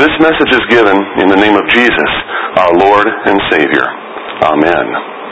This message is given in the name of Jesus, our Lord and Savior. Amen.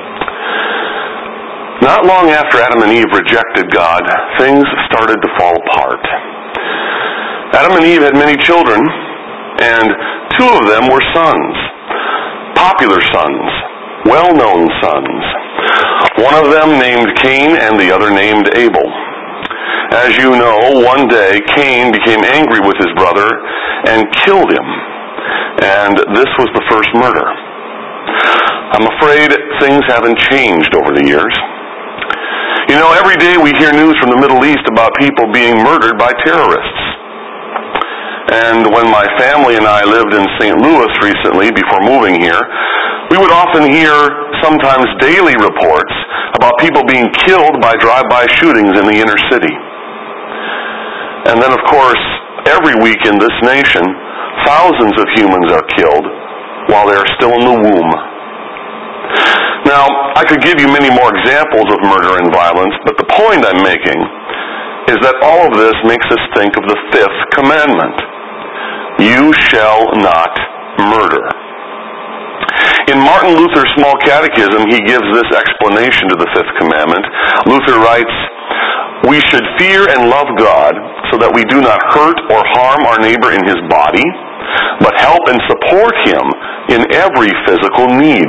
Not long after Adam and Eve rejected God, things started to fall apart. Adam and Eve had many children, and two of them were sons. Popular sons. Well-known sons. One of them named Cain and the other named Abel. As you know, one day Cain became angry with his brother and killed him. And this was the first murder. I'm afraid things haven't changed over the years. You know, every day we hear news from the Middle East about people being murdered by terrorists. And when my family and I lived in St. Louis recently, before moving here, we would often hear, sometimes daily reports, about people being killed by drive-by shootings in the inner city. And then, of course, every week in this nation, thousands of humans are killed while they are still in the womb. Now, I could give you many more examples of murder and violence, but the point I'm making is that all of this makes us think of the fifth commandment. You shall not murder. In Martin Luther's Small Catechism, he gives this explanation to the fifth commandment. Luther writes, "We should fear and love God so that we do not hurt or harm our neighbor in his body, but help and support him in every physical need."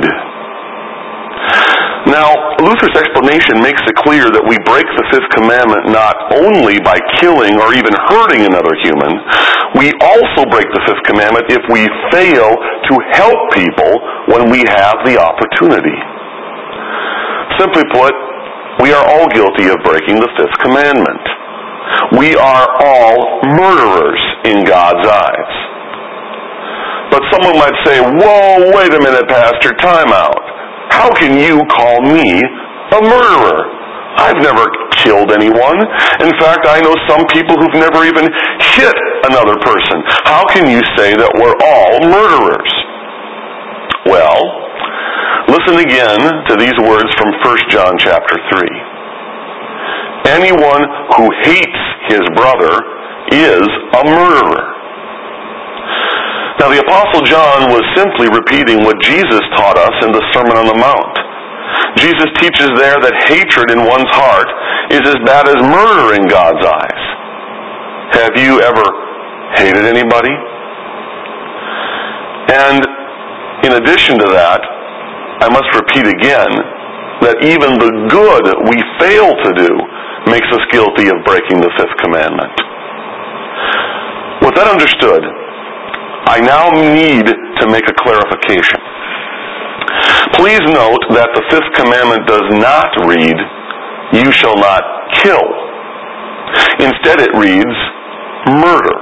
Now, Luther's explanation makes it clear that we break the fifth commandment not only by killing or even hurting another human, we also break the fifth commandment if we fail to help people when we have the opportunity. Simply put, we are all guilty of breaking the fifth commandment. We are all murderers in God's eyes. But someone might say, "Whoa, wait a minute, Pastor, time out. How can you call me a murderer? I've never killed anyone. In fact, I know some people who've never even hit another person. How can you say that we're all murderers?" Well, listen again to these words from 1 John chapter 3. "Anyone who hates his brother is a murderer." Now, the Apostle John was simply repeating what Jesus taught us in the Sermon on the Mount. Jesus teaches there that hatred in one's heart is as bad as murder in God's eyes. Have you ever hated anybody? And in addition to that, I must repeat again that even the good we fail to do makes us guilty of breaking the fifth commandment. With that understood, I now need to make a clarification. Please note that the fifth commandment does not read, "You shall not kill." Instead it reads, "Murder."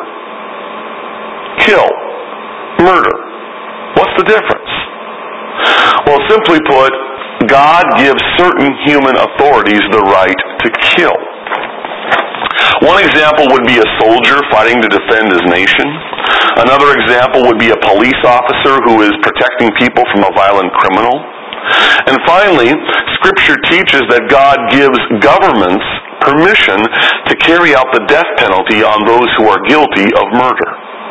Kill. Murder. What's the difference? Well, simply put, God gives certain human authorities the right to kill. One example would be a soldier fighting to defend his nation. Another example would be a police officer who is protecting people from a violent criminal. And finally, Scripture teaches that God gives governments permission to carry out the death penalty on those who are guilty of murder.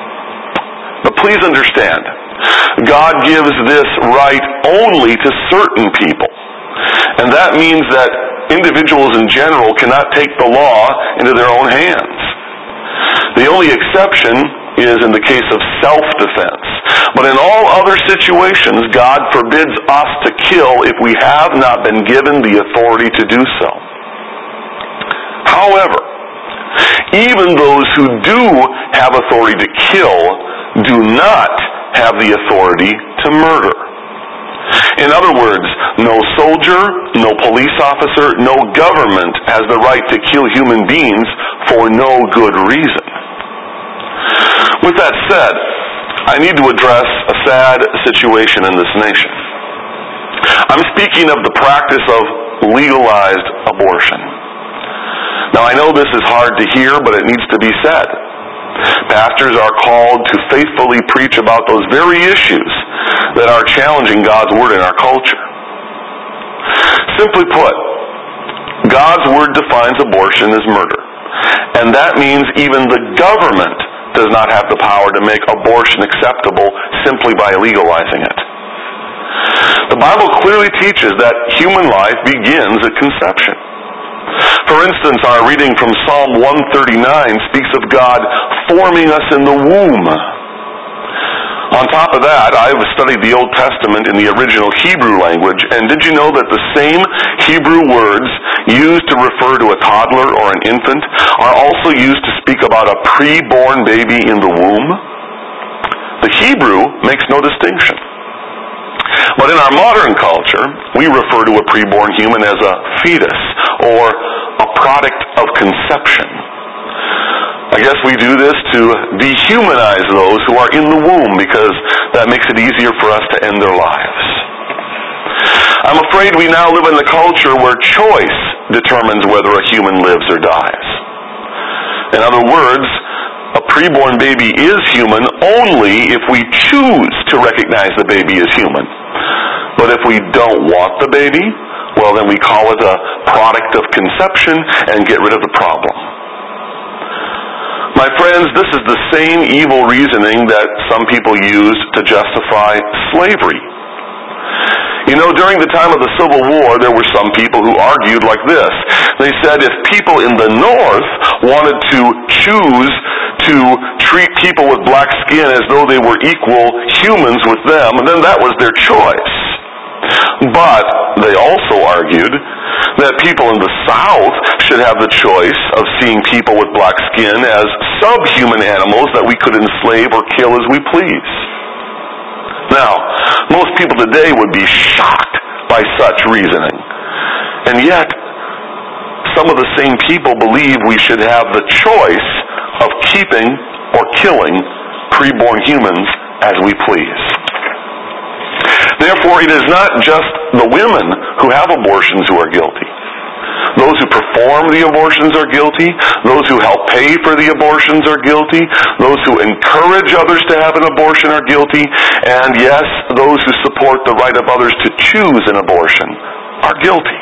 But please understand, God gives this right only to certain people. And that means that individuals in general cannot take the law into their own hands. The only exception is in the case of self-defense. But in all other situations, God forbids us to kill if we have not been given the authority to do so. However, even those who do have authority to kill do not have the authority to murder. In other words, no soldier, no police officer, no government has the right to kill human beings for no good reason. With that said, I need to address a sad situation in this nation. I'm speaking of the practice of legalized abortion. Now, I know this is hard to hear, but it needs to be said. Pastors are called to faithfully preach about those very issues that are challenging God's Word in our culture. Simply put, God's Word defines abortion as murder. And that means even the government does not have the power to make abortion acceptable simply by legalizing it. The Bible clearly teaches that human life begins at conception. For instance, our reading from Psalm 139 speaks of God forming us in the womb. On top of that, I've studied the Old Testament in the original Hebrew language, and did you know that the same Hebrew words used to refer to a toddler or an infant are also used to speak about a pre-born baby in the womb? The Hebrew makes no distinction. But in our modern culture, we refer to a preborn human as a fetus, or a product of conception. I guess we do this to dehumanize those who are in the womb, because that makes it easier for us to end their lives. I'm afraid we now live in a culture where choice determines whether a human lives or dies. In other words, a preborn baby is human only if we choose to recognize the baby as human. But if we don't want the baby, well, then we call it a product of conception and get rid of the problem. My friends, this is the same evil reasoning that some people use to justify slavery. You know, during the time of the Civil War, there were some people who argued like this. They said if people in the North wanted to choose to treat people with black skin as though they were equal humans with them, then that was their choice. But they also argued that people in the South should have the choice of seeing people with black skin as subhuman animals that we could enslave or kill as we please. Now, most people today would be shocked by such reasoning. And yet, some of the same people believe we should have the choice of keeping or killing preborn humans as we please. Therefore, it is not just the women who have abortions who are guilty. Those who perform the abortions are guilty. Those who help pay for the abortions are guilty. Those who encourage others to have an abortion are guilty. And yes, those who support the right of others to choose an abortion are guilty.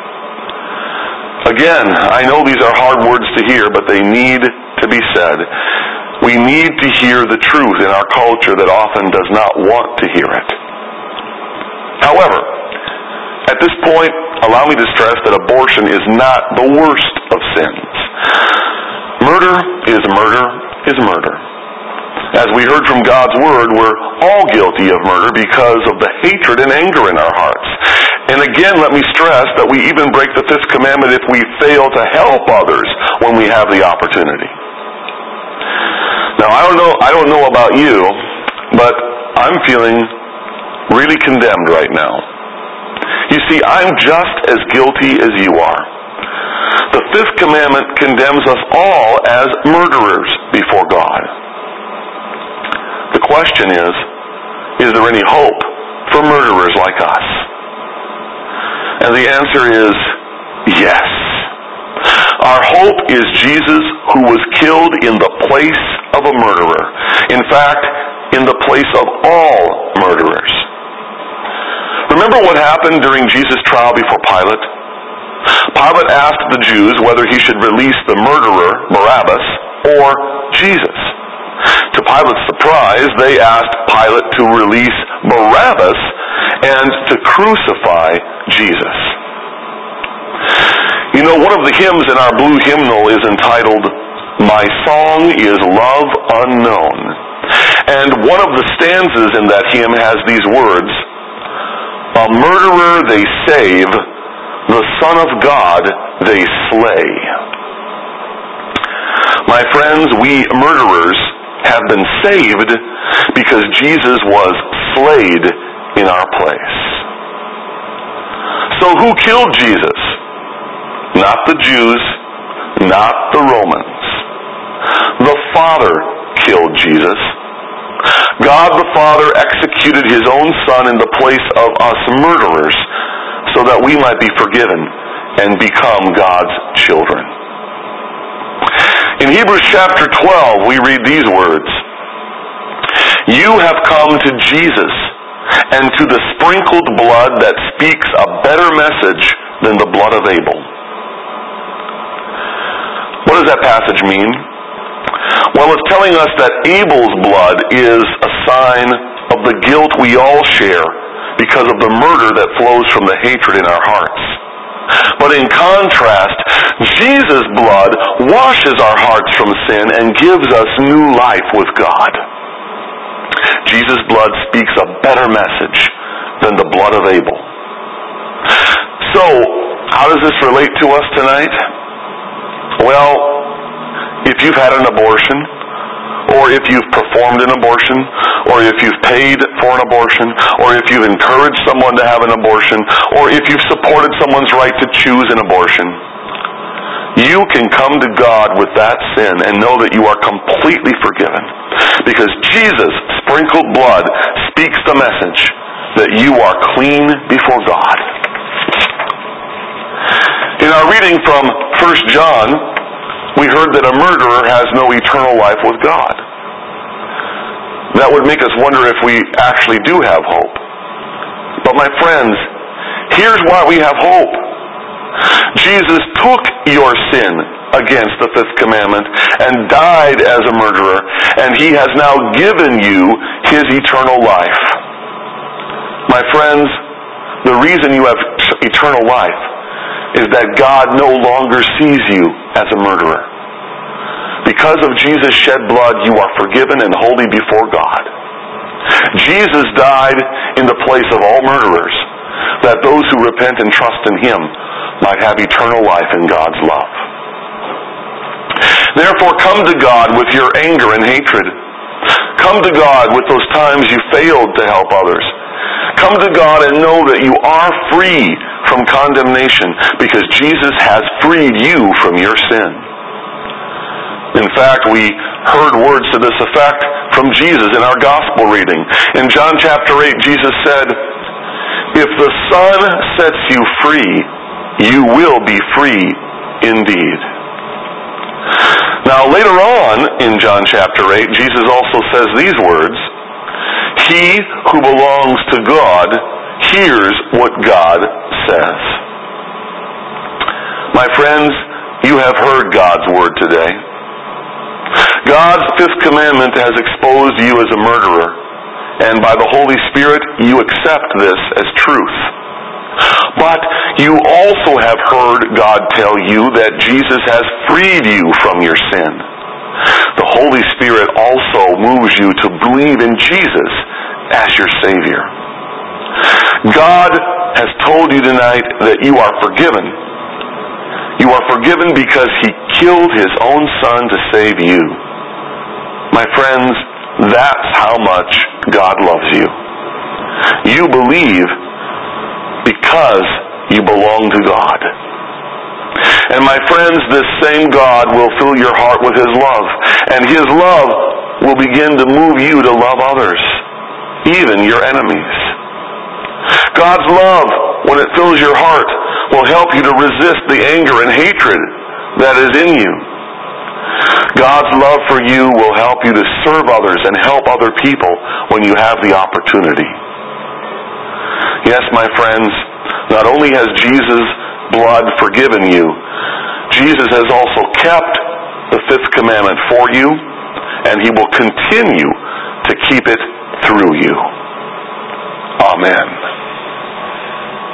Again, I know these are hard words to hear, but they need to be said. We need to hear the truth in our culture that often does not want to hear it. However, at this point, allow me to stress that abortion is not the worst of sins. Murder is murder is murder. As we heard from God's Word, we're all guilty of murder because of the hatred and anger in our hearts. And again, let me stress that we even break the fifth commandment if we fail to help others when we have the opportunity. Now, I don't know about you, but I'm feeling really condemned right now. You see, I'm just as guilty as you are. The fifth commandment condemns us all as murderers before God. The question is there any hope for murderers like us? And the answer is yes. Our hope is Jesus, who was killed in the place of a murderer. In fact, in the place of all murderers. Remember what happened during Jesus' trial before Pilate? Pilate asked the Jews whether he should release the murderer, Barabbas, or Jesus. To Pilate's surprise, they asked Pilate to release Barabbas and to crucify Jesus. You know, one of the hymns in our blue hymnal is entitled, "My Song is Love Unknown." And one of the stanzas in that hymn has these words, "A murderer they save, the Son of God they slay." My friends, we murderers have been saved because Jesus was slayed in our place. So who killed Jesus? Not the Jews, not the Romans. The Father killed Jesus. God the Father executed His own Son in the place of us murderers so that we might be forgiven and become God's children. In Hebrews chapter 12, we read these words, "You have come to Jesus and to the sprinkled blood that speaks a better message than the blood of Abel." What does that passage mean? Well, it's telling us that Abel's blood is a sign of the guilt we all share because of the murder that flows from the hatred in our hearts. But in contrast, Jesus' blood washes our hearts from sin and gives us new life with God. Jesus' blood speaks a better message than the blood of Abel. So, how does this relate to us tonight? Well, if you've had an abortion, or if you've performed an abortion, or if you've paid for an abortion, or if you've encouraged someone to have an abortion, or if you've supported someone's right to choose an abortion, you can come to God with that sin and know that you are completely forgiven. Because Jesus' sprinkled blood speaks the message that you are clean before God. In our reading from 1 John, we heard that a murderer has no eternal life with God. That would make us wonder if we actually do have hope. But my friends, here's why we have hope. Jesus took your sin against the fifth commandment and died as a murderer, and he has now given you his eternal life. My friends, the reason you have eternal life is that God no longer sees you as a murderer. Because of Jesus' shed blood, you are forgiven and holy before God. Jesus died in the place of all murderers, that those who repent and trust in him might have eternal life in God's love. Therefore, come to God with your anger and hatred. Come to God with those times you failed to help others. Come to God and know that you are free from condemnation because Jesus has freed you from your sin. In fact, we heard words to this effect from Jesus in our gospel reading. In John chapter 8, Jesus said, "If the Son sets you free, you will be free indeed." Now, later on in John chapter 8, Jesus also says these words, "He who belongs to God hears what God says." My friends, you have heard God's word today. God's fifth commandment has exposed you as a murderer, and by the Holy Spirit, you accept this as truth. But you also have heard God tell you that Jesus has freed you from your sin. The Holy Spirit also moves you to believe in Jesus as your Savior. God has told you tonight that you are forgiven. You are forgiven because he killed his own Son to save you. My friends, that's how much God loves you. You believe because you belong to God. And my friends, this same God will fill your heart with his love. And his love will begin to move you to love others, even your enemies. God's love, when it fills your heart, will help you to resist the anger and hatred that is in you. God's love for you will help you to serve others and help other people when you have the opportunity. Yes, my friends, not only has Jesus' blood forgiven you, Jesus has also kept the fifth commandment for you, and he will continue to keep it through you. Amen.